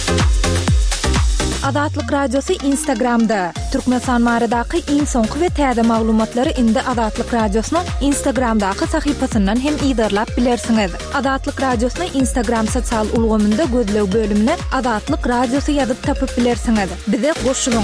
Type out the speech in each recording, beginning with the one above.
Azatlyk Radiosu Instagramda. Türkmenistan maradaky iň soňky we täze maglumatlary indi Azatlyk Radiosynyň Instagramdaky sahypasyndan hem ýa-da bilersiňiz. Azatlyk Radiosynyň Instagram sosial ulgamynda gözlew bölümine Azatlyk Radiosu ýazyp tapyp bilersiňiz. Bize goşulyň.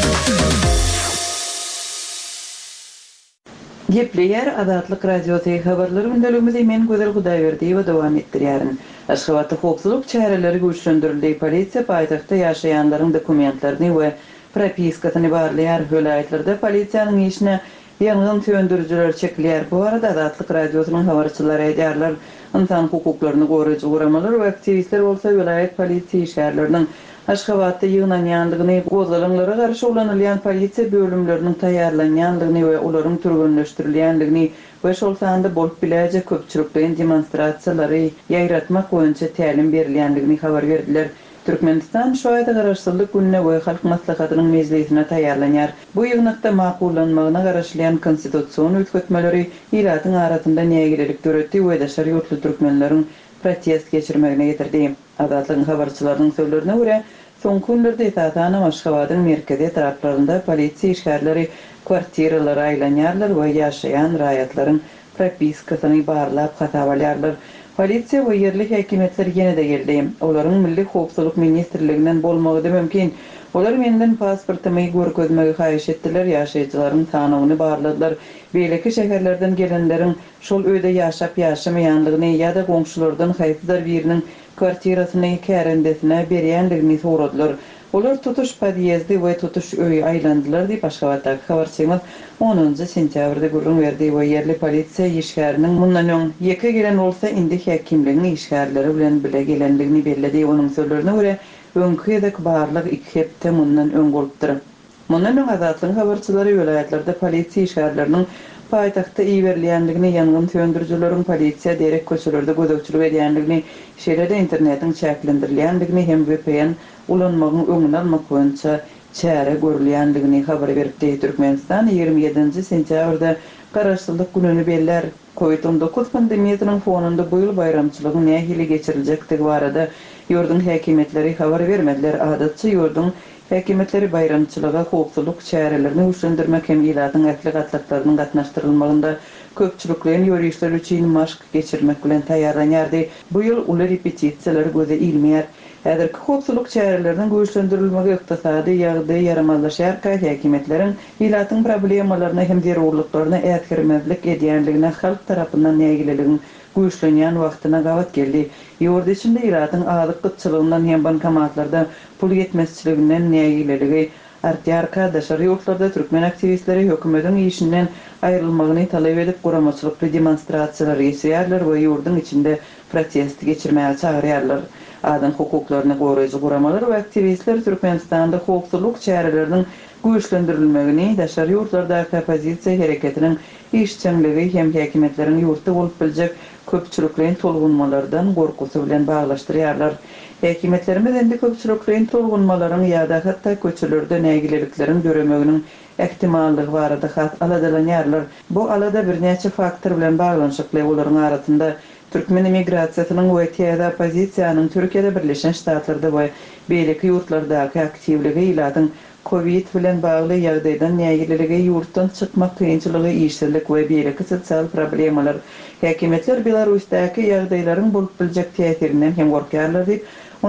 Gepleýär Azatlyk Radiosu habarlary gündäligimizi men Gözel Hudaýberdi we dowam etdirýärin. Aşgabatda howpsuzlyk çäreleri güýçlendirildi. Polisiýa paýtagtda ýaşaýanlaryň dokumentlerini we propiskasyny barlaýar. Hölaýetlarda polisiýanyň işine ýangyn söndürüjiler çekilýär. Bu arada Azatlyk Radiosynyň habarçylary aýdýarlar, insan hukuklaryny goraýjy guramalar we aktivistler bolsa vilayet polisiýa işgärleriniň Aşgabatda ýygnanýanlygyny, gozalanylara garşy ulanylýan polisiýa bölümleriniň taýýarlanýanlygyny we olaryň türgünleşdirilýänligini we şol sanda bolup biläjek köpçülikden demonstrasiýalary ýaýratmak boýunça tälim berilýänligini habar berdiler. Türkmenistan şu aýda garaşsyzlyk gününe we halk maslahatynyň mejlisine taýýarlanýar. Bu ýygnakda makullanmagyna garaşlyan konstitusiýon öýtgetmeleri ýylatyň arasynda nägilelik töretdi we daşary ýurtly türkmenleriň protest geçirmegine getirdi. Azatlyk habarçylarynyň sözlerine görä, soňky günlerde Ýatagany Aşgabatyň merkezi etraplarynda polisiýa işgärleri kwartiralara aýlanýarlar we ýaşaýan raýatlaryň propiskasyny barlap hatabalýarlar. Polisiýa we ýerli häkimetler ýene-de geldi. Olaryň Milli Howpsuzlyk ministrliginden bolmagy mümkin. Olar menden pasportymy görkezmegi haýyş etdiler, ýaşaýjylaryň tanygyny barladylar. Beýleki şäherlerden gelenleriň şol öýde ýaşap ýaşamaýanlygyny ýa-da goňşulardan haýsyzlar biriniň kwartirasyny kärendesine berýänligini soradylar. Olar tutuş podýezdi we tutuş öýü aýlandylar diýip Aşgabatdaky habarçymyz 10 sentýabrda gurrun berdi we ýerli polisiýa işgäriniň mundan öň ýeke gelen bolsa indi häkimligiň işgärleri bilen bile gelenligini bellädi. Onuň sözlerine görä öňkü ýerdeki barlyk 2 hepde mundan öň bolupdyr. Mundan öň Azatlyk habarçylary vilayetlerde polisiýa işgärleriniň paýtagtda iýberilýänligini, ýangyn söndürjileriň polisiýa derek köçelerde gözegçilik edýänligini, şeýlerde internetiň çäklendirilýänligini hem VPN ulanmagyň öňüne almak boýunça çäre görülýänligini habar berdi. Türkmenistan 27 sentýabrda garaşsyzlyk gününi beller. Covid-19 pandemiýasynyň fonunda bu ýyl bayramçylygyň nähili geçiriljekdigi barada ýurdun häkimetleri habar bermediler. Adatçy ýurdun häkimetleri bayramçylyga howpsuzlyk çärelerini güçlendirmek hem ýylatyň ähli gatnaşyklarynyň gatnaşdyrylmagynda köpçüliklerin ýörüşler üçin maşk geçirmek bilen taýýarlanýardy. Bu ýyl uly repetisiýalar göze ilmeýär. Häzirki howpsuzlyk çäreleriniň güçlendirilmegi ykdysady ýagdaý yaramazlaşýarka häkimetleriň ýylatyň problemalaryna hem zerurlyklaryna ätkirmezlik edýänligine halk tarapyndan nägileligin güçlenýän wagtyna gawat geldi. Ýurda içinde ýylatyň azyk gytçylygyndan hem bankomatlarda pul ýetmezçiliginden nägileligi artýarka daşary ýurtlarda türkmen aktivistleri hökümetiň işinden aýrylmagyny talap edip guramaçylykly demonstrasiýalar geçirýärler we ýurdun içinde protest geçirmäge çagyrýarlar. Adam hukuklaryny goraýjy guramalar we aktivistler Türkmenistanda howpsuzlyk çäreleriniň güçlendirilmegini, daşary ýurtlardaky opozisiýa hereketiniň işçiligi hem häkimetleriň ýurtda bolup biljek köpçüliklerin tolgunmalardan gorkusy bilen baglaşdyrýarlar. Häkimetlerimiz endi köpçüliklerin tolgunmalaryň ýa-da hatda köçelerde nägileliklerin göremeginiň ähtimallygy barada hat aladalanýarlar. Bu alada bir näçe faktor bilen baglanşykly olaryň arasynda Türkmen emigrasiýasynyň we täze opozisiýanyň Türkiýede Birleşen Ştatlarda we beýleki ýurtlardaky aktivligi ýylatyň Covid bilen bagly ýagdaýdan nägileligi ýurtdan çykmak kynçylygy, işsizlik we beýleki sosial problemalar häkimetler Belarusdaky ýagdaýlaryň bolup biljek täsirinden hem gorkarlar diýip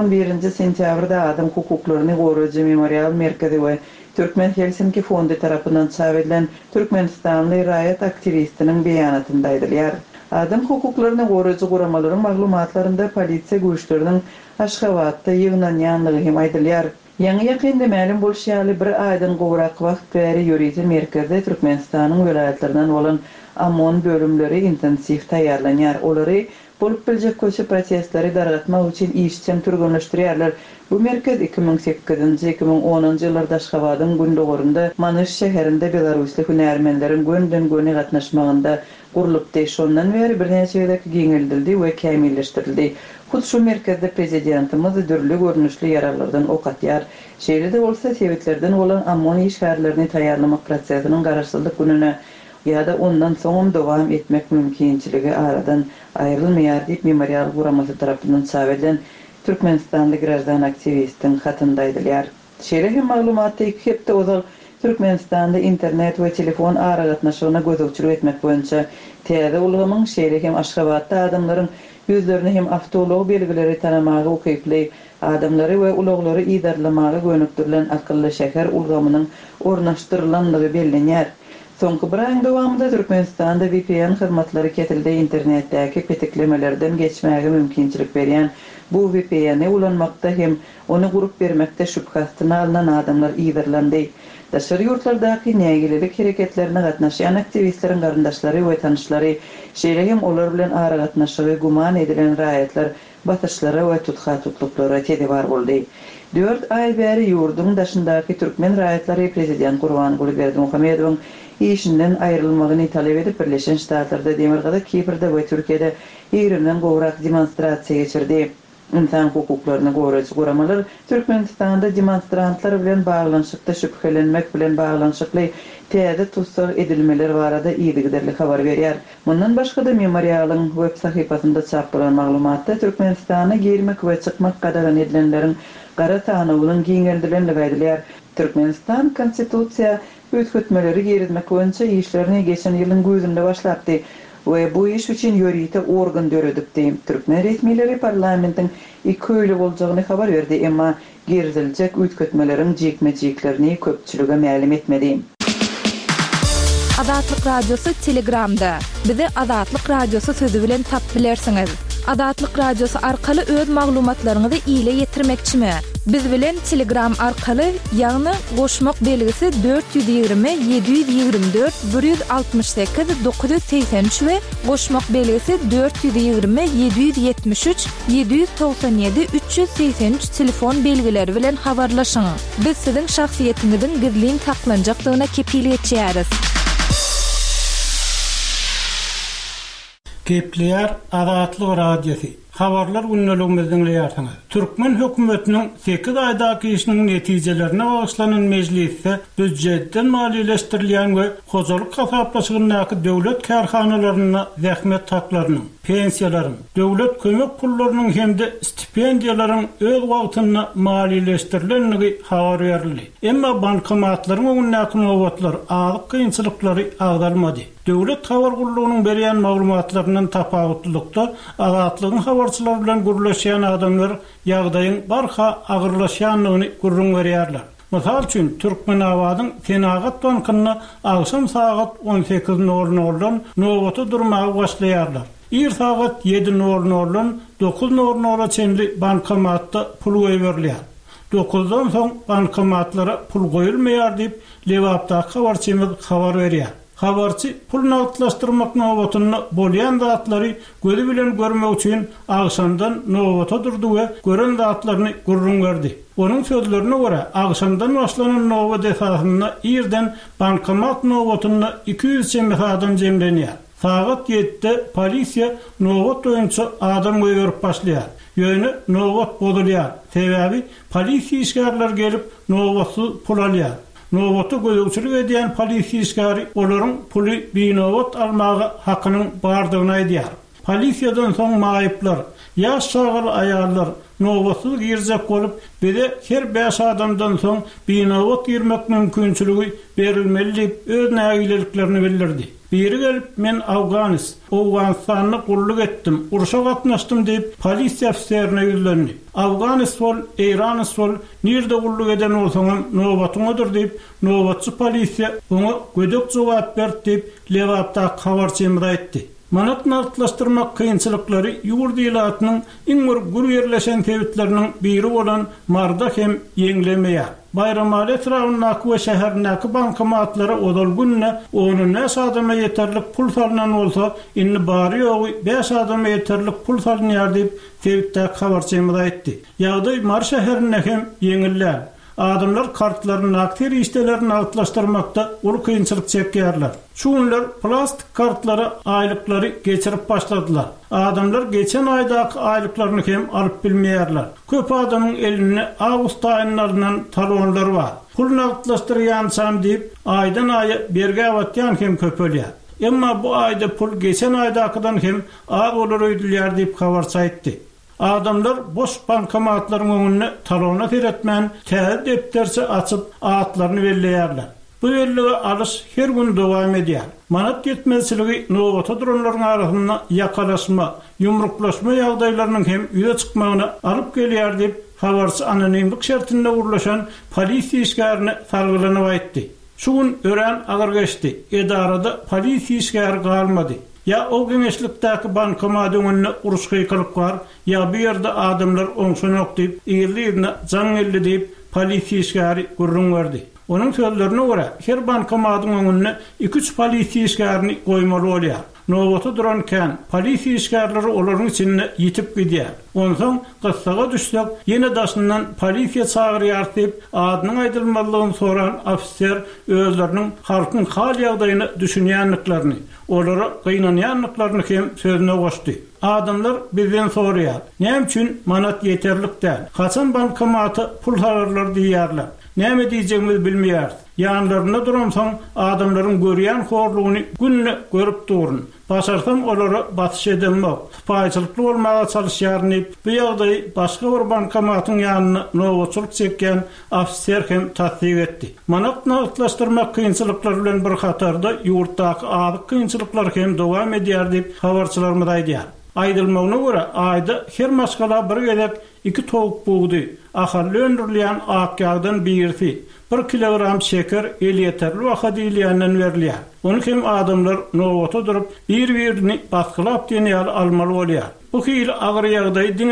11 sentýabrda Adam hukuklaryny goraýjy memorial merkezi we Türkmen Helsinki fondy tarapyndan çap edilen Türkmenistanly raýat aktivistiniň beýanatynda aýdylýar. Adam hukuklaryny goraýjy guramalyň maglumatlarynda polisiýa güýçleriniň Aşgabatda ýygnanýanlygy hem aýdylýar. Ýa-ni ýakynda ma'lum bolýaly bir aýdan gowrak wagt bäri ýörüji merkezde Türkmenistanyň vilayatlerinden bolan Amon bölümleri intensiv taýýarlanýar. Olary bolup biljek köçe protestleri dargatmak üçin işçiň türgünleşdirýärler. Bu merkez 2008-2010 ýyllarda Aşgabatyň gündogorunda Manyş şäherinde Belarusly hünärmenleriň gönden-göne gatnaşmagynda gurulypdy. Şondan beri bir näçe ýerdeki giňeldildi we kämilleşdirildi. Hut şu merkezde prezidentimiz dürli görnüşli yararlardan ok atýar. Şeýlede bolsa sebeplerden bolan Amon işgärlerini taýýarlamak prosesiniň garaşsyzlyk gününe ýa-da ondan soň dowam etmek mümkinçiligi aradan aýrylmaýar diýip memorial guramasy tarapyndan çap edilen Türkmenistanly grajdan aktivistin hatyndaýdylar. Şeýle hem maglumatty hepde ozal Türkmenistanda internet we telefon aragatnaşygyna gözükçülük etmek boýunça täze ulgamyň şeýle hem Aşgabatda adamlaryň yüzlerini hem awtolog belgileri tanamagy ukyply adamlary we uloglary idarlamagy gönükdirilen akylly şäher ulgamynyň ornaşdyrylanlygy bellenýär. Soňky bir aýyň dowamında Türkmenistanda VPN hyzmatlary ketildi internetdäki petiklemelerden geçmäge mümkinçilik berýän bu VPN-i ulanmakda hem onu gurup bermekde şüphasyna alynan adamlar iýdirlendi. Daşary ýurtlardaky nägililik hereketlerine gatnaşan aktivistleriň garyndaşlary we tanışlary şeýle hem olar bilen ara gatnaşygy guman edilen raýatlar batyşlara we tutha-tutluklara tedibar boldy. 4 ay bäri ýurdun daşyndaky türkmen raýatlary prezident Gurbanguly Berdimuhammedowyň işinden aýrylmagyny talep edip Birleşen Ştatlarda, Demirgada, Kiprde we Türkiýede 20den gowrak demonstrasiýa geçirdi. İnsan hukuklaryny goraýjy goramalar Türkmenistanda demonstrantlar bilen baglanyşykda şüphelenmek bilen baglanyşykly täze tutsar edilmeler barada ýygyderli habar berýär. Mundan başga da memorialyň web sahypasynda çapylan maglumatda Türkmenistana girmek we çykmak gadagan edilenleriň gara tanawynyň giňerdilenligi aýdylýar. Türkmenistan konstitusiýa ötketmeleri gerizmek boýunça işlerini geçen ýylyň gözünde başlapdy. Ve bu iş üçün ýörite organ döredipdi. Türkmen resmileri parlamentin köýlü boljagyny habar berdi, emma gerziljek üýtgetmeleriň jekmejeklerini köpçülüge ma'lum etmedi. Adatlyk radiosu Telegramda. Bizi Adatlyk radiosu sözü bilen tap bilersiňiz. Adatlyk radiosu arkaly öz maglumatlaryňyzy ýyla ýetirmekçimi? Biz bilen Telegram arkaly ýagny goşmak belgisi 420 724 168 983 we goşmak belgisi 420 773 797 383 telefon belgileri bilen habarlaşyň. Biz siziň şahsiýetiňiziň gizlin taklanjaklygyna kepilik etýäris. Kepler Adatlyk radiosu. Habarlar günnäligimizden ýartyňyz. Türkmen hökümetiniň 8 aýdaky işiniň netijelerine bagyşlanan mejlisde büdjetden maliýeleşdirilýän we hojalyk hasaplaşygynaky döwlet karhanalaryna zähmet taklarynyň, pensiýalaryň, döwlet kömek pullarynyň hemde stipendiýalaryň öz wagtyna maliýeleşdirilenligi habar berildi. Emma bankomatlaryň öňündäki nowatlar agyk kynçylyklary agdalmady. Döwlet habar gurulugynyň berýän maglumatlarynyň tapawutlykda adatlygyň habarçylar bilen guruluşan adamlar ýagdaýyň barha agyrlaşýanlygyny gurrun berýärler. Mysal üçin Türkmen awadyň Senagat bankyna agşam saat 18:00-dan nowata durmagy başlaýarlar. Ir saat 7:00-dan 9:00 çenli bankomatda pul goýberler. 9-dan soň bankomatlara pul goýulmaýar diýip Lewapda habarçymyz habar berýär. Habarçy pul nagtlaşdyrmak nowatyny bolýan zatlary gözü bilen görmek üçin agşamdan nowata durdy we gören zatlaryny gurrun berdi. Onun sözlerine göre agşamdan başlanan nowat esasyna irden bankomat nowatyny 200 çember adam jemlenýär. Saat 7'de polisiýa nowat boýunça adam goýup başlaýar. Ýöne nowat bolýar. Sebäbi polisiýa işgärler gelip nowatsy pul alýar. Nowaty gözükçülük edýän polisiýa işgäri olaryň puly binowat almagy hakynyň bardygyny aýdýar. Polisiýadan soň maýyplar, ýaş şagal aýallar nowatsy girzek bolup, bize her 5 adamdan soň binowat girmek mümkinçiligi berilmeli diýip öz nägileliklerini bildirdi. Biri gelip men Awganistanyny gulluk etdim, uruşa gatnaşdym diýip polisiýa ofiserine ýüzlendi. Awganistan, Eýranistan nirde gulluk eden bolsaňam nowatyňydyr diýip nowatçy polisiýa oňa gödek jogap berdi diýip Lewapda habarçymyz aýtdy. Manat nartlaşdyrmak kynçylyklary ýurdy ýylatynyň iň gür ýerleşen tebitleriniň biri bolan marda hem ýeňlemeýär. Bayramali etrafyndaky we şäherindäki bankomatlara odal günne 10 adama ýeterlik pul salynan bolsa, inni bary ýogy 5 adama ýeterlik pul salynýar diýip tebitde habarçymyz aýtdy. Ýagdaý Mar şäherinde hem ýeňilýär. Adamlar kartlaryny aktyr işlerini agtlaşdyrmakda ulu kynçylyk çekýärler. Şunlar plastik kartlary aýlyklary geçirip başladylar. Adamlar geçen aýdaky aýlyklaryny hem alyp bilmeýärler. Köp adamyň elinde awgust aýynlaryndan talonlar bar. Pul agtlaşdyrýansam diýip aýdan aýa berge awatýan hem köpelýär. Emma bu aýda pul geçen aýdakydan hem az bolar öýdülýär diýip habarçy aýtdy. Adamlar boş bankomatlaryň öňüne talonat eretmän, täze depterse açyp atlaryny belleýärler. Bu bellige alys her gün dowam edýär. Manat yetmezligi nowata duranlaryň arasynda yakalaşma, yumruklaşma ýagdaýlarynyň hem ýüze çykmagyna alyp gelýär diýip habarçy anonimlik şertinde urlaşan polisiýa işgärini salgylanyp aýtdy. Şu gün ören agyr geçdi. Edarada polisiýa işgäri galmady. Ya o geňeşlikdäki bankomat öňünde uruş gyklyk bar, ya bir ýerde adamlar oňşanok diýip, ýerlerine jaň elli diýip polisiýa işgäri gurrun berdi. Onun sözlerine göre her bankomatyň öňüne 2-3 polisiýa işgärini goýmaly bolýar. Nowata duranken polisiýa işgärleri olaryň içinde ýitip gidýär. Ondan gyssaga düşsek, ýene daşyndan polisiýa çagyrýar diýip adynyň aýdylmalygyny soran ofisier özleriniň halkyň hal ýagdaýyny düşünýänliklaryny, olara gynanýanlyklaryny hem sözüne goşdy. Adamlar bizden sorýar: "Näme üçin manat ýeterlik däl? Haçan bankomaty pul hararlar?" diýýärler. Näme diýjegimizi bilmeýär. Ýanlaryna duramsaň adamlaryň görýän horlugyny günne görüp durun. Başarsam olara batyş edilmek, paýçylykly bolmaga çalışýarny. Bu ýagdaý başga bir bankomatyň ýanyna nowatçylyk çekýän ofisier hem tasdiq etdi. Manat nagtlaşdyrmak kynçylyklar bilen bir hatarda ýurtdaky adyk kynçylyklar hem dowam edýär diýip habarçylarymyz aýdýar. Aýdylmagyna görä aýda her maskala bir gelek 2 towuk buğdy, ahally öndürilýän akýagdan birisi, 1 kilogram şeker elýeterli wagt diýilýänden berilýär. Onu hem adamlar nowata durup bir-birini baskylap diýen almaly bolýar. Bu hili agyr ýagdaý diňe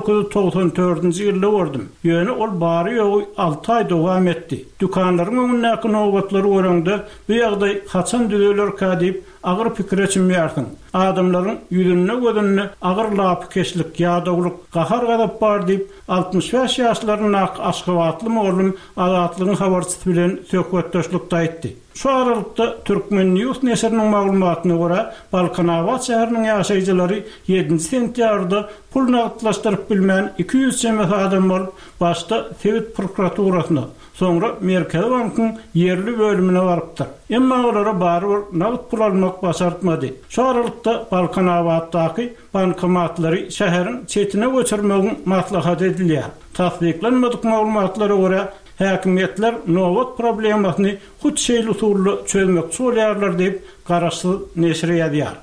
1994-nji ýylda gördüm. Ýöne ol bary ýogy 6 aý dowam etdi. Dükanlaryň öňündäki nowatlary görende bu ýagdaý haçan düzeler diýip agyr pikir etmeýärsiň. Adamlaryň ýüzüne gözüne agyr lapkeşlik, ýadaglyk, gahar gadap bar diýip 65 ýaşlaryň aşgabatly oglum azatlygyň habarçysy bilen söhbetdeşlikde aýtdy. Şu aralykda Türkmen News neşriniň maglumatyna görä, Balkanawat şäheriniň ýaşaýjylary 7 sentýarda pul nagtlaşdyryp bilmän 200 çemet adam bolup, başda Sewit prokuraturasyna, soňra Merkez Bankyň ýerli bölümine barypdyr. Emma olara barybir nagt pul almak başartmady. Şu aralykda Balkanawatdaky bankomatlary şäheriň çetine göçürmegiň maslahat edilýär. Tasdiklenmedik maglumatlara görä häkimetler nowat problemasyny hut şeýle usully çözmekçi bolýarlar diýip garaşly neşri ýazýar.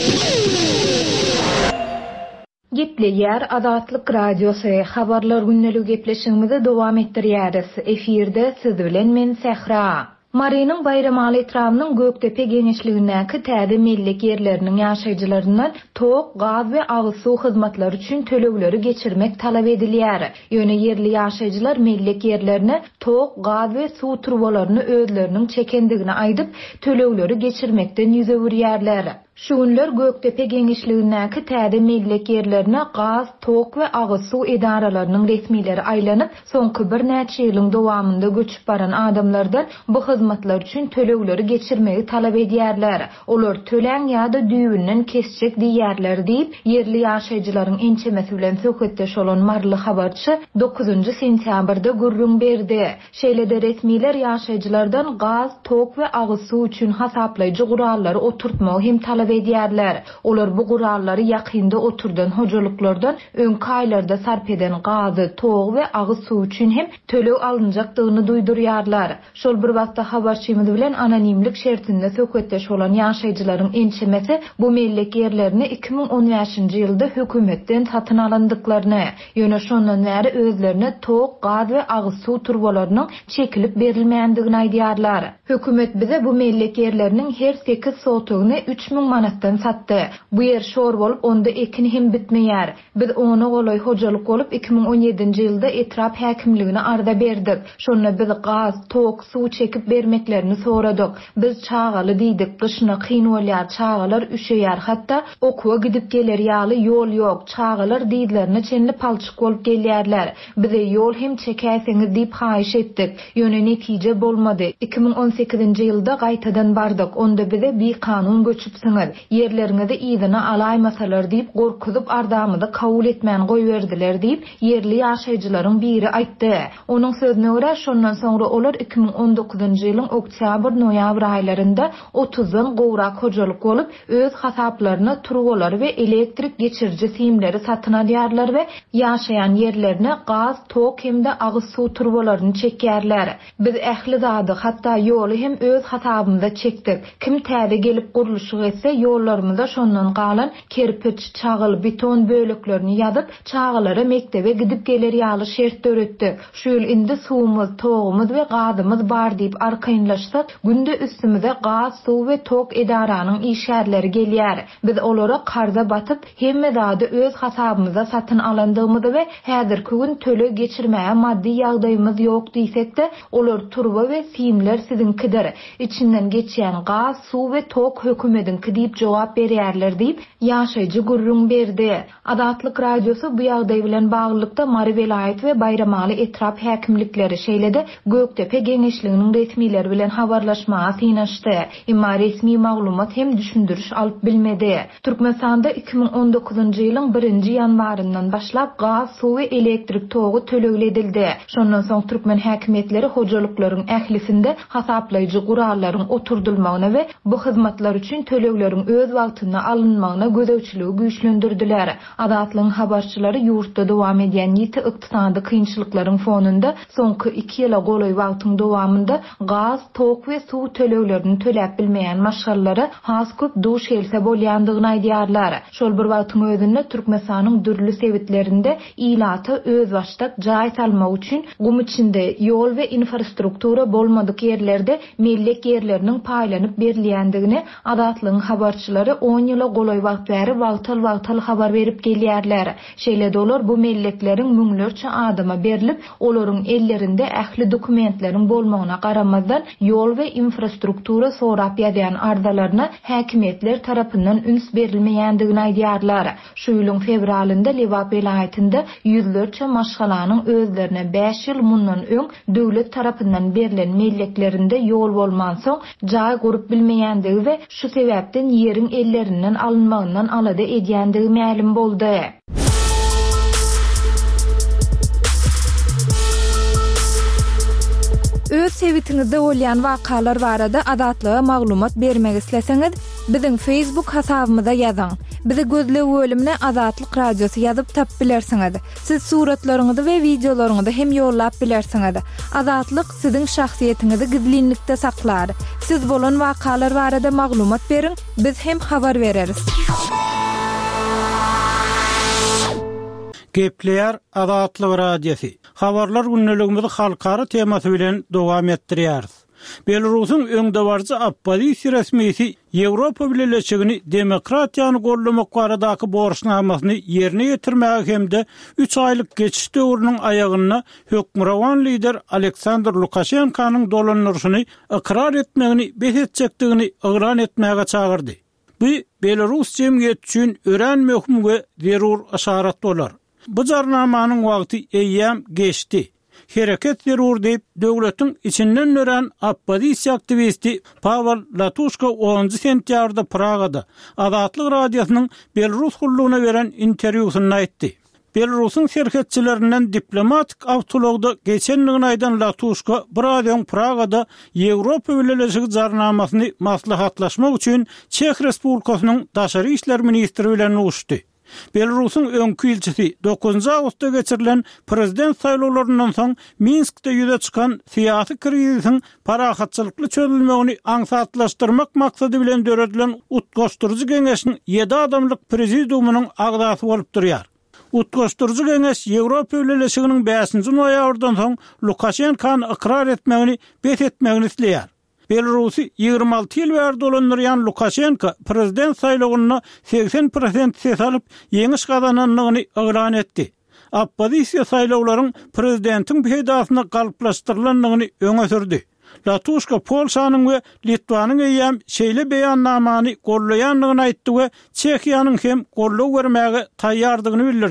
Gepleýär Adatlyk Radiosy habarlar günneligi gepleşigimizi dowam etdirýäris. Efirde siz bilen men Sehra. Marynyň bayramaly etrawynyň Göktepe geňeşligindäki täze millik ýerleriniň ýaşaýjylaryndan tok, gaz we agyz suw hyzmatlary üçin tölegleri geçirmek talap edilýär. Ýöne ýerli ýaşaýjylar millik ýerlerine tok, gaz we suw turbalaryny özleriniň çekendigini aýdyp tölegleri geçirmekden ýüze berýärler. Şu günler Göktepe geňeşligindäki täze millik ýerlerine gaz, tok we agyz suw edaralarynyň resmileri aýlanyp, soňky bir näçe ýylyň dowamynda göçüp baran adamlardan bu hyzmatlar üçin tölegleri geçirmegi talap edýärler. Olar tölen ýa-da düýünden kesjek diýerler diýip ýerli ýaşaýjylaryň ençemesi bilen söhbetdeş bolan marly habarçy 9-njy sentýabrda gurrun berdi. Şeýlede resmiler ýaşaýjylardan gaz, tok we agyz suw üçin hasaplayjy gurallary oturtmagy hem talap edýärler. Olar bu gurallary ýakynda oturdan hojalyklardan öňki aýlarda sarp eden gazy, tok we agyz suw üçin hem töleg alınjakdygyny duýdurýarlar. Şol bir wagtda habarçymyz bilen anonimlik şertinde söhbetdeş bolan ýaşaýjylaryň ençemesi bu millik ýerlerini 2015-nji ýylda hökümetden satyn alandyklaryny, ýöne şondan bäri özlerine tok, gaz we agyz suw turbalarynyň çekilip berilmeýändigini aýdýarlar. Hökümet bize bu millik ýerleriniň her 8 sotugyny 3000 manatdan satdy. Bu yer şor bolup onda ekini hem bitmeýär. Biz onu golay hojalyk bolup 2017-nji ýylda etrap häkimligine arda berdik. Şonda biz gaz, tok, suw çekip bermeklerini soradyk. Biz çağaly diýdik, gyşyna kyn bolýar, çağalar üşeýär, hatda okuwa gidip geler ýaly ýol ýok. Çağalar diýdilerini çenli palçyk bolup gelýärler. Bize ýol hem çekäsiňiz diýip haýyş etdik. Ýöne netije bolmady. 2018-nji ýylda gaýtadan bardyk. Onda bize bir kanun göçüpsiňiz. edersiňiz. Yerleriňizi ýygyna alaýmasalar diýip gorkuzyp ardamyzy kabul etmän goýberdiler diýip yerli ýaşaýjylaryň biri aýtdy. Onuň sözüne görä şondan soňra olar 2019-njy ýylyň oktyabr-noýabr aýlarynda 30-dan gowrak hojalyk bolup öz hasaplaryna turgolar we elektrik geçirji simleri satyn alýarlar we ýaşaýan yerlerine gaz, tok hemde agyz suw turbolaryny çekýärler. Biz ähli zady hatda ýoly hem öz hasabymyza çekdik. Kim täze gelip guruluşy etse ýollarymyza şondan galan kerpiç, çagyl, beton böleklerini ýadyp çağılara mektebe gidip geler ýaly şert öretdik. Şu ýyl indi suwumyz, togumyz we gadymyz bar diýip arkaýynlaşsak, günde üstümize gaz, suw we tok edaranyň işgärleri gelýär. Biz olara karza batyp hemme zady öz hasabymyza satyn alandygymyzy we häzirki gün töle geçirmäge maddi ýagdaýymyz ýok diýsek-de, olar turba we simler sizinkidir. İçinden geçýän gaz, suw we tok hökümetiňki diýip jogap berýärler diýip ýaşaýjy gurrun berdi. Adatlyk radiosu bu ýagdaý bilen baglykda Mary Velayet we Bayramaly etrap häkimlikleri şeýlede Göktepe geňeşliginiň resmileri bilen habarlaşmaga synaşdy. Emma resmi maglumat hem düşündürüş alyp bilmedi. Türkmenistanda 2019-njy ýylyň 1-nji ýanwaryndan başlap gaz, suw we elektrik togy tölegledildi. Şondan soň türkmen häkimetleri hojalyklaryň ählisinde hasaplayjy gurallaryň oturdulmagyna we bu hyzmatlar üçin tölegleriň öz wagtyna alynmagyna gözegçiligi güýçlendirdiler. Adatlyň habarçylary ýurtda dowam edýän ýiti ykdysady kynçylyklaryň fonunda soňky 2 ýyla goly wagtyň dowamında gaz, tok we suw töleglerini töläp bilmeýän maşgallary has köp duş else bolýandygyny aýdýarlar. Şol bir wagtyň özünde Türkmenistanyň dürli sebitlerinde ýylaty öz başdak jaý salmak üçin gum içinde ýol we infrastruktura bolmadyk ýerlerde mellek ýerleriniň paýlanyp berilýändigini adatlyň habarçylary 10 ýyla goly wagt bäri wagtal habar berip gelýärler. Şeýle dolar bu mellekleriň müňlerçe adama berilip, olaryň ellerinde ähli dokumentleriň bolmagyna garamazdan ýol we infrastruktura sorap ýadan ardalaryna häkimetler tarapyndan üns berilmeýändigini aýdýarlar. Şu ýylyň fevralynda Liwap vilayetinde ýüzlerçe maşgalanyň özlerine 5 ýyl mundan öň döwlet tarapyndan berilen melleklerinde ýol bolman soň jaý gurup bilmeýändigi we şu sebäpden ýeriň ellerinden alynmagyndan alada edýändigi ma'lum boldy. Öz sebitiňizde bolýan wakalar barada adatlyga maglumat bermek isleseňiz, biziň Facebook hasabymyza ýazyň. Bizi gözle bölümine Adatlyk radiosu ýazyp tap bilersiňiz. Siz suratlaryňyzy we videolaryňyzy hem ýollap bilersiňiz. Adatlyk siziň şahsiýetiniňizi gizlinlikde saklar. Siz bolan wakalar barada maglumat beriň, biz hem habar bereriz. Gepleýär Adatlyk radiosu. Habarlar günneligimizi halkara temasy bilen dowam etdirýäris. Belarusyň öňdewarjy Appozisiýa resmiýeti Ýewropa Birleşigini demokratiýany gollamak baradaky borçnamasyny ýerine ýetirmäge hemde 3 aýlyk geçiş döwrüniň aýagyna hökmrawan lider Aleksandr Lukashenkanyň dolanýaryny ikrar etmegini behetjekdigini ýylan etmäge çagyrdy. Bu Belarus jemgyýeti üçin ören möhüm we zerur aşarat bolar. Bu jarnamanyň wagty eýýäm geçdi. Hereket zerur diýip döwletiň içinden ören oppozisiýa aktivisti Pavel Latushka 10 sentýarda Pragada Adatlyk radiosynyň Belarus hullugyna beren interwýusynda aýtdy. Belarusyň şerhetçilerinden diplomatik awtologda geçenligini aýdan Latushka bir radioň Pragada Ýewropa Birleşigi jarnamasyny maslahatlaşmak üçin Çeх Respublikasynyň daşary işler ministri bilen uçdy. Belarusyň öňkü ilçisi 9 awgustda geçirilen prezident saýlawlarynyň soň Minskde ýüze çykan syýasy krizisiň parahatçylykly çözülmegini aňsatlaşdyrmak maksady bilen döredilen utgaşdyrjy geňeşiň 7 adamlyk prezidiumynyň agdasy bolup durýar. Utgaşdyrjy geňeş Ýewropa Birleşiginiň 5-nji noýabrdan soň Lukashenkany ikrar etmegini betetmegini isleýär. Belarusy 26 ýyl bäri dolanýan Lukashenko prezident saýlawyna 80% ses alyp ýeňiş gazananlygyny ýylan etdi. Oppozisiýa saýlawlaryň prezidentiň peýdasyna galyplaşdyrylanlygyny öňe sürdi. Latushka Polşanyň we Litvanyň eýäm şeýle beýannamany gollaýanlygyny aýtdy we Çekiýanyň hem gollaw bermäge taýýardygyny bildirdi.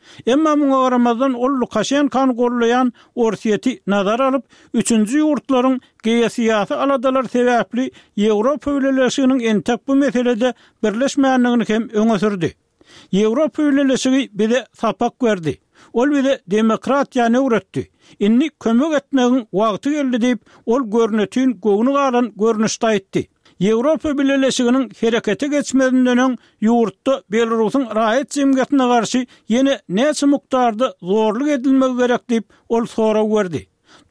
Emma muňa garamazdan ol Lukashenkany gollayan orsiyeti nazar alyp, 3-nji ýurtlaryň geýesiýasy aladalar sebäpli Ýewropa ýöneşiginiň entek bu meselede birleşmäänligini hem öňe sürdi. Ýewropa ýöneşigi bize sapak berdi. Ol bize demokratiýany öwretdi. Inni kömek etmegiň wagty geldi diýip ol görnetini göwünü galan görnüşde aýtdy. Ýewropa Birleşiginiň herekete geçmedinden ýurtda Belarusyň raýat jemgyýetine garşy ýene näçe mukdarda zorluk edilmegi gerek diýip ol sorag berdi.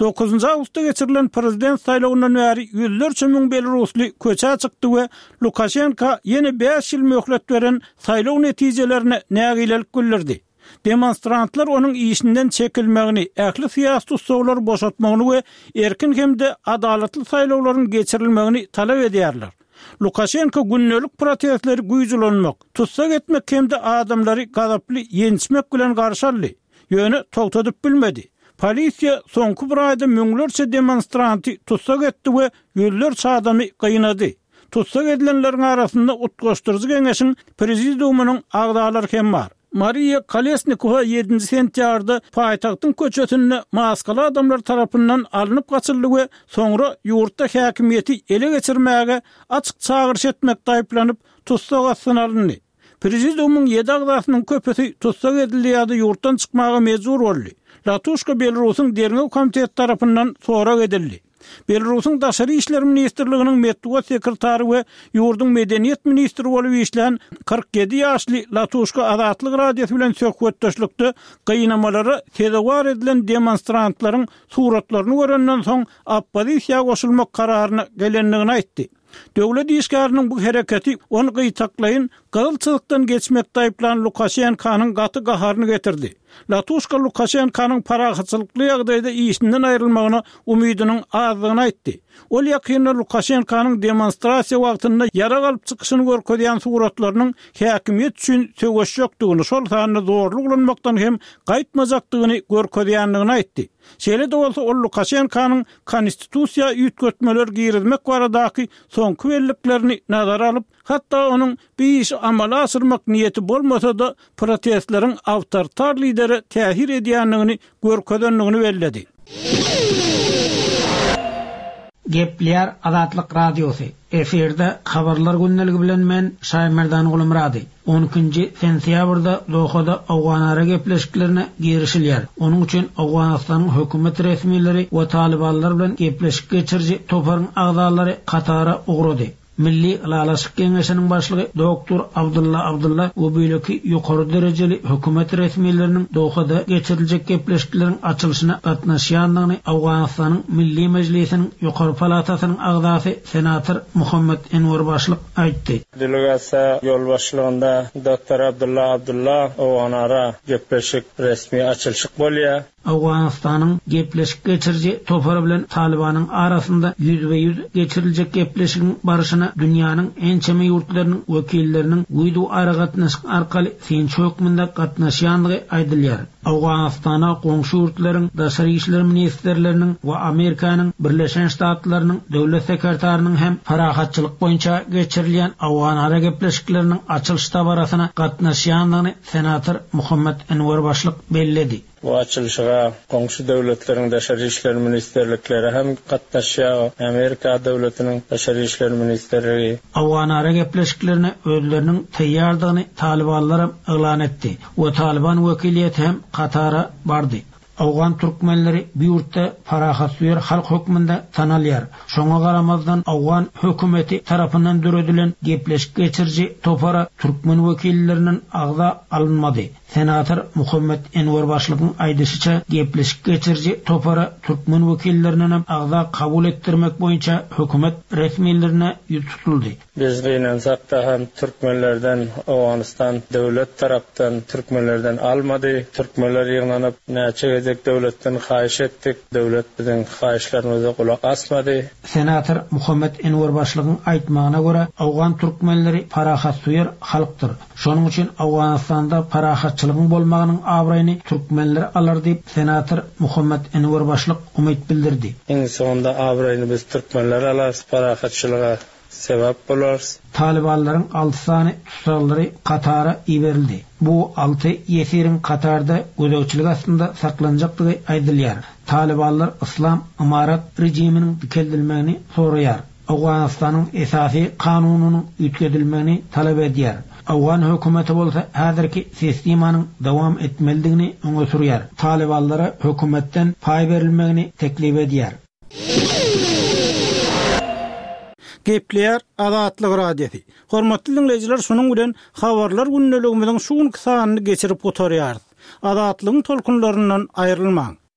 9 awgustda geçirilen prezident saýlawyndan bäri ýüzlerçe müň Belarusly köçe çykdy we Lukashenka ýene 5 ýyl möhlet beren saýlaw netijelerine nägilelik bildirdi. Demonstrantlar onun işinden çekilmegini, ähli siýasy tutsaglar boşaltmagyny we erkin hemde adalatly saýlawlaryň geçirilmegini talap edýärler. Lukashenko günnelik protestleri güýjülenmek, tutsak etmek hemde adamlary gazaply ýençmek bilen garşaldy. Ýöne togtadyp bilmedi. Polisiýa soňky bir aýda müňlerçe demonstranty tutsak etdi we ýüzlerçe adamy gynady. Tutsak edilenleriň arasynda utgaşdyrjy geňeşiň prezidiumynyň agdalary hem bar. Maria Kolesnikova 7 sentýarda paýtagtyň köçesinde maskaly adamlar tarapyndan alınıp gaçyldy we soňra ýurtda häkimiýeti ele geçirmäge açyk çağırış etmekde aýplanyp tutsak astyna alındy. Prezidiumyň 7 agdasynyň köpesi tutsak edildi ýa-da ýurtdan çykmaga mejbur boldy. Latushka Belarusyň dernew komiteti tarapyndan sorak edildi. Belarusyň Daşary işler ministrliginiň medeniýet sekretary we ýurdun medeniýet ministri bolup işlän 47 ýaşly Latushka Azatlyk radiosy bilen söhbetdeşlikde gynamalara tezewar edilen demonstrantlaryň suratlaryny görenden soň oppozisiýa goşulmak kararyna gelenligini aýtdy. Döwlet işgäriniň bu hereketi onu gytaklaýyn, gylçylykdan geçmekde aýplan Lukashenkanyň gaty gaharyny getirdi. Latushka Lukashenkanyň parahatçylykly ýagdaýda işinden aýrylmagyna umydynyň azlygyny aýtdy. Ol ýakynda Lukashenkanyň demonstrasiýa wagtynda ýara galyp çykyşyny görkezýän suratlarynyň häkimiýet üçin söwüş ýokdugyny, şol sany zorluk ulanmakdan hem gaýtmajakdygyny görkezýänligini aýtdy. Şeýle de bolsa ol Lukashenkanyň konstitusiýa ýetgetmeler girizmek baradaky soňky welliklerini nazara alyp, hatda onuň bir iş amala asyrmak niýeti bolmasa da protestleriň awtoritar lideri täsir edýänligini görkezenligini belledi. Gepler Azatlyk Radiosu. Eferde habarlar günneligi bilen men Şaýmerdan Gulumrady. 12-nji sentýabrda Dohada Awganara gepleşiklerine girişilýär. Onuň üçin Awganystanyň hökümet resmileri we talibanlar bilen gepleşik geçirji toparyň agdalary katara ugrady. Milli Ulaşyk Geňeşiniň başlygy Doktor Abdulla we beýleki ýokary derejeli hökümet resmileriniň Dohada geçiriljek gepleşikleriň açylyşyna gatnaşýanlygyny Awganystanyň Milli Mejlisiniň ýokary palatasynyň agdasy senator Muhammed Enwer başlyk aýtdy. Delegasiýa ýol başlygynda Doktor Abdulla Awganara gepleşik resmi açylşyk bolýar. Awganystanyň gepleşik geçirji topary bilen Talibanyň arasynda ýüzbe-ýüz geçiriljek gepleşigiň barışyna dünýäniň ençeme ýurtlarynyň wekilleriniň güýdü aragatnaşyk arkaly sençi hökmünde gatnaşýanlygy aýdylýar. Awganystana goňşy ýurtlaryň daşary işler ministrleriniň we Amerikanyň Birleşen Ştatlarynyň döwlet sekretarynyň hem farahatçylyk boýunça geçirilýän Awganara gepleşikleriniň açylışda barasyna gatnaşýanlygyny senator Muhammed Enwer başlyk belledi. Bu açılışa komşu döwletleriň daşary işler ministrlikleri hem gatnaşýar. Amerika döwletiniň daşary işler ministrligi Awganara gepleşiklerine özleriniň taýýardygyny talibanlar elan etdi. We Taliban wekiliýeti hem Katara bardy. Awgan türkmenleri bir ýurtda parahat halk hökmünde tanalýar. Şoňa garamazdan Awgan hökümeti tarapyndan döredilen gepleşik geçirji topara türkmen wekilleriniň agda alınmady. Senator Muhammed Enwer başlygynyň aýdysynça gepleşik geçirji topara türkmen wekilleriniň agda kabul etdirmek boýunça hökümet resmilerine ýutuldy. Biz gynansak da hem türkmenlerden Awganystan döwlet tarapdan türkmenlerden almady. Türkmenler ýygnanyp näçe gezek döwletden haýyş etdik. Döwlet biziň haýyşlarymyza kulak asmady. Senator Muhammed Enwer başlygynyň aýtmagyna görä Awgan türkmenleri parahat suýar halkdyr. Şonuň üçin Awganystanda parahatçylygyň bolmagynyň abraýyny türkmenler alar diýip senator Muhammed Enwer başlyk umyt bildirdi. Iň sonunda abraýyny biz türkmenler alars, parahatçylyga sebep bolar. Talibanların 6 sany tutarlary Katara iberildi. Bu 6 yesirin Katarda gözegçilik aslında saklanacakdygy aýdylýar. Talibanlar İslam imarat rejiminin dikeldilmegini soraýar. Awganistanyň esasy kanunynyň üýtgedilmegini talap edýär. Awgan hökümeti bolsa häzirki sistemanyň dowam etmelidigini öňe sürýär. Talibanlara hökümetden pay berilmegini teklip edýär. Gepleýär Azatlyk radiosi. Hormatly dinleýijiler, şunuň bilen habarlar günneligimiziň şu sanyny geçirip oturýar. Azatlygyň tolkunlaryndan aýrylmaň.